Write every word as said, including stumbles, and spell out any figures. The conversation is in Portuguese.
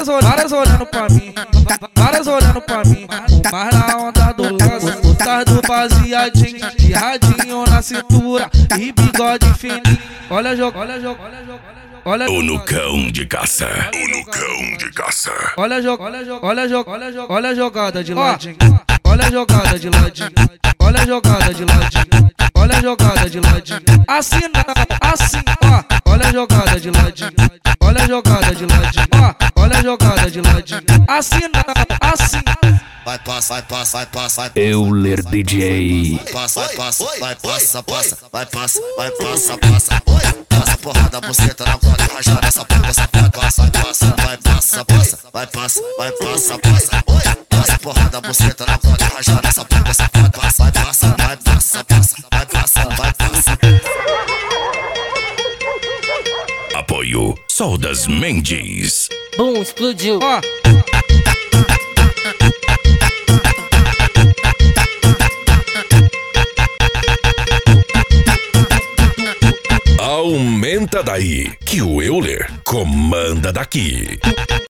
Várias, várias olhando pra mim, várias olhando pra mim. Mas na onda do lance, tá do baseadinho, de radinho na cintura e bigode fininho. Olha jogo, olha jogo, olha jogo, olha O Nucão de caça, o Nucão de caça. olha jogo, olha jogo, olha jogo, olha jogo, olha a jogada de ladinho, olha a jogada de ladinho, olha a jogada de ladinho, olha a jogada de ladinho. Assim não, assim, ó, olha a jogada de ladinho, olha a jogada de ladinho, ó, olha a jogada de ladinho. Assim não, assim. Vai passa, vai passa, vai passa, vai Euler D J. passa, vai passa, vai passa, passa, vai passa, vai passa, passa. Passa porrada, buceta na cola, rajada essa porra, essa vai passa, vai passa, vai passa, passa, vai passa, vai passa, passa. Passa porrada, buceta na cola, rajada essa porra, essa vai passa, vai passa, vai passa, passa, vai passa, vai passa. Apoio Soldas Mendes. Bum, explodiu. Ó, Aumenta daí, que o Euler comanda daqui.